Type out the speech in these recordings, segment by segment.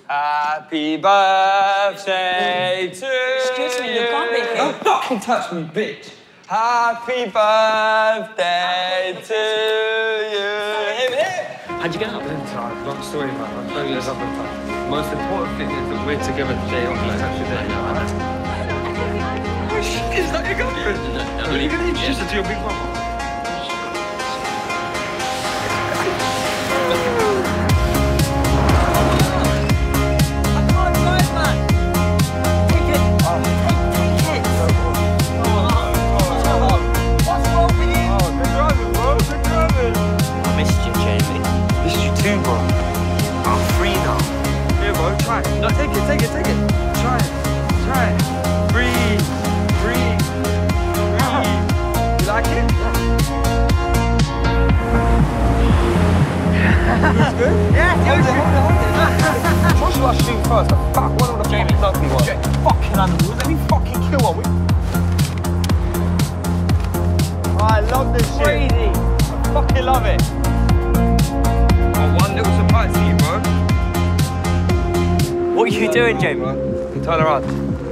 Happy birthday to you. Excuse me, you can't be here. Don't fucking touch me, bitch. Happy birthday to you. How'd you get up? Long story, man. I'll tell you this up in time. The most important thing is that we're together today on this actual day. Oh shit, is that your girlfriend? No. Are you gonna introduce her to your big brother? Try it. No, take it. Try it. Breathe. You like it? It's good? Yeah, hold it. What should I shoot first? The fuck, one of the fucking ugly ones. Fucking animals. Let me fucking kill one. Oh, I love this shit. Crazy. I fucking love it. Oh, one little surprise to you, bro. What are you doing, Jamie? Turn around.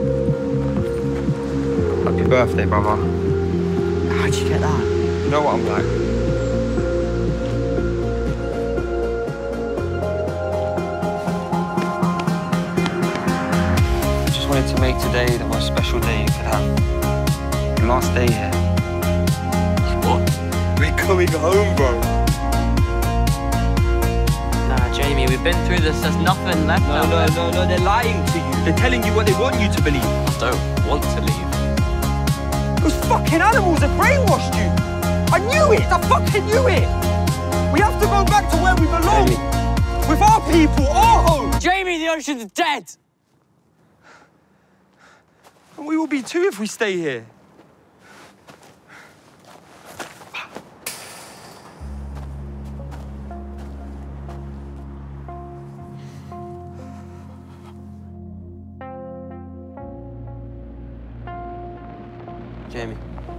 Happy birthday, brother. How'd you get that? You know what I'm like? I just wanted to make today the most special day you could have. Your last day here. What? We're coming home, bro. Jamie, we've been through this. There's nothing left now. No, they're lying to you. They're telling you what they want you to believe. I don't want to leave. Those fucking animals have brainwashed you. I knew it. I fucking knew it. We have to go back to where we belong. Jamie. With our people, our home. Jamie, the ocean's dead. And we will be too if we stay here. Jamie.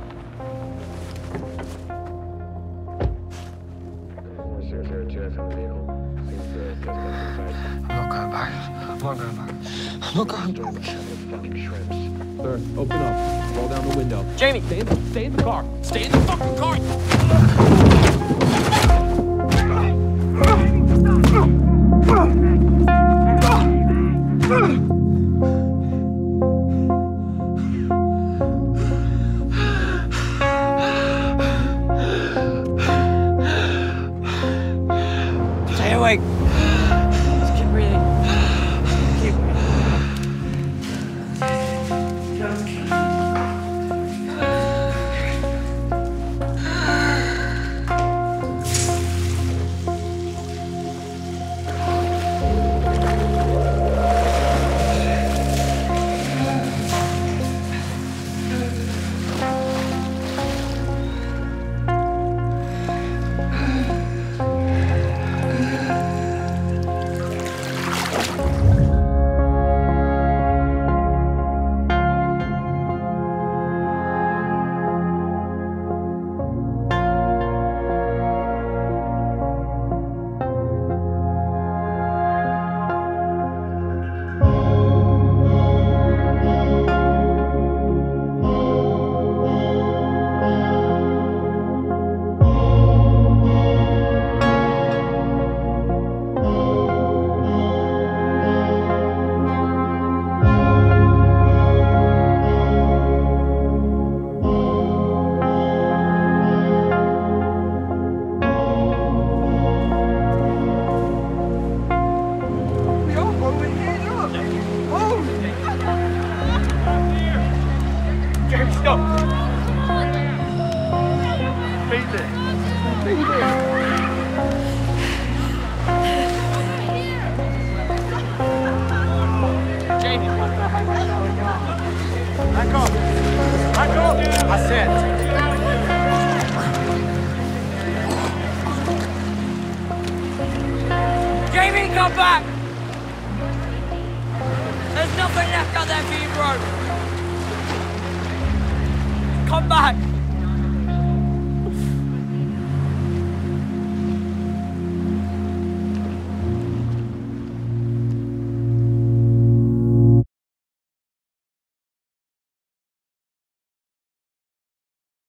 I'm not going back. Sir, open up. Roll down the window. Jamie! Stay in the car. Stay in the fucking car! Stay awake. Just keep breathing. Keep breathing. That's it. Jamie, come back! There's nothing left out there for you, bro. Come back.